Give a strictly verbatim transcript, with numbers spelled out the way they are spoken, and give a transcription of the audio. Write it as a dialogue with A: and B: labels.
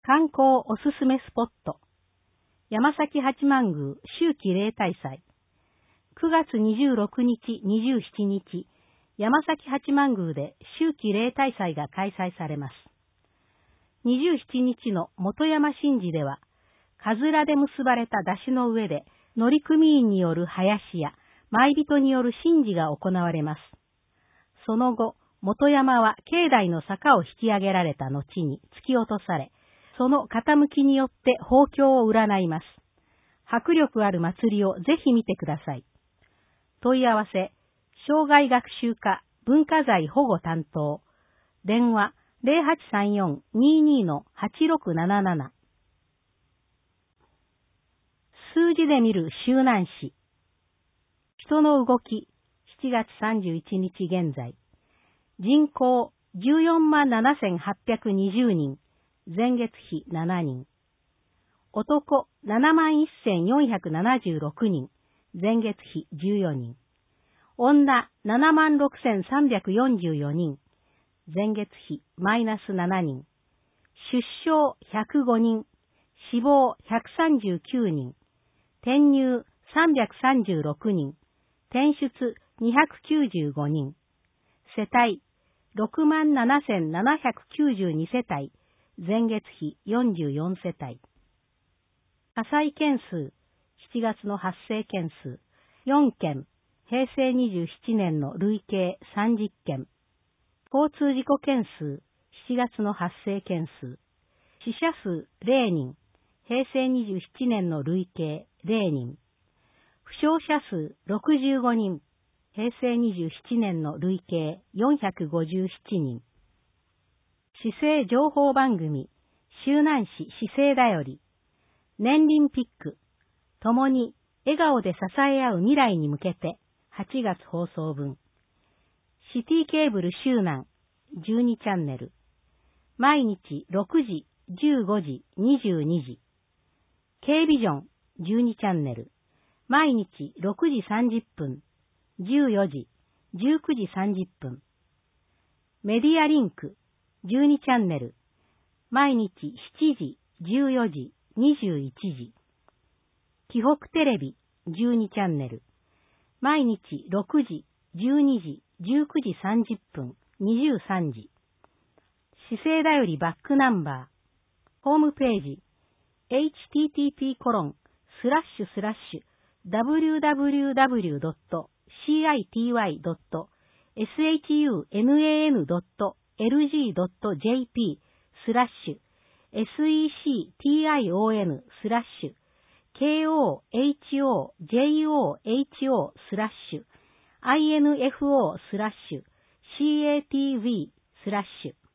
A: 観光おすすめスポット。山崎八幡宮秋季例大祭。くがつにじゅうろくにち、にじゅうしちにち、山崎八幡宮で秋季例大祭が開催されます。にじゅうしちにちの本山神事では、かずらで結ばれた山車の上で乗組員による囃子や舞人による神事が行われます。その後、本山は境内の坂を引き上げられた後に突き落とされ、その傾きによって豊況を占います。迫力ある祭りをぜひ見てください。問い合わせ、障害学習課文化財保護担当、電話 ゼロはちさんよん にーにー はちろくなななな。数字で見る周南市。人の動き、しちがつさんじゅういちにち現在。人口じゅうよんまんななせんはっぴゃくにじゅうにん、前月比しちにん。男ななまんせんよんひゃくななじゅうろくにん、前月比じゅうよにん。女ななまんろくせんさんびゃくよんじゅうよにん、前月比マイナスしちにん。出生ひゃくごにん、死亡ひゃくさんじゅうきゅうにん、転入さんびゃくさんじゅうろくにん、転出にひゃくきゅうじゅうごにん。世帯ろくまんななせんななひゃくきゅうじゅうにせたい、前月比よんじゅうよんせたい。火災件数、しちがつの発生件数、よんけん、へいせいにじゅうななねんの累計さんじゅっけん。交通事故件数、しちがつの発生件数、死者数れいにん、へいせいにじゅうななねんの累計れいにん。負傷者数ろくじゅうごにん、へいせいにじゅうななねんの累計よんひゃくごじゅうななにん。市政情報番組、周南市市政だより、年輪ピック、共に笑顔で支え合う未来に向けて、はちがつ放送分。シティケーブル周南、じゅうにチャンネル。毎日ろくじ、じゅうごじ、にじゅうにじ。Kビジョン、じゅうにチャンネル。毎日ろくじさんじゅっぷん、じゅうよじ、じゅうくじさんじゅっぷん。メディアリンク、じゅうにチャンネル。毎日しちじ、じゅうよじ、にじゅういちじ。紀北テレビ、じゅうにチャンネル。毎日ろくじ、じゅうにじ、じゅうくじさんじゅっぷん、にじゅうさんじ。市政だよりバックナンバー。ホームページ、エイチティーティーピーコロンスラッシュスラッシュダブリューダブリューダブリュードットシーアイティーワイドットエスエイチユーエヌエーエヌドットエルジードットジェーピースラッシュ エスイーシーティーアイオーエヌ スラッシュ ケーオーエイチオージェイオーエイチオー スラッシュ アイエヌエフオー スラッシュ シーエーティーブイ スラッシュ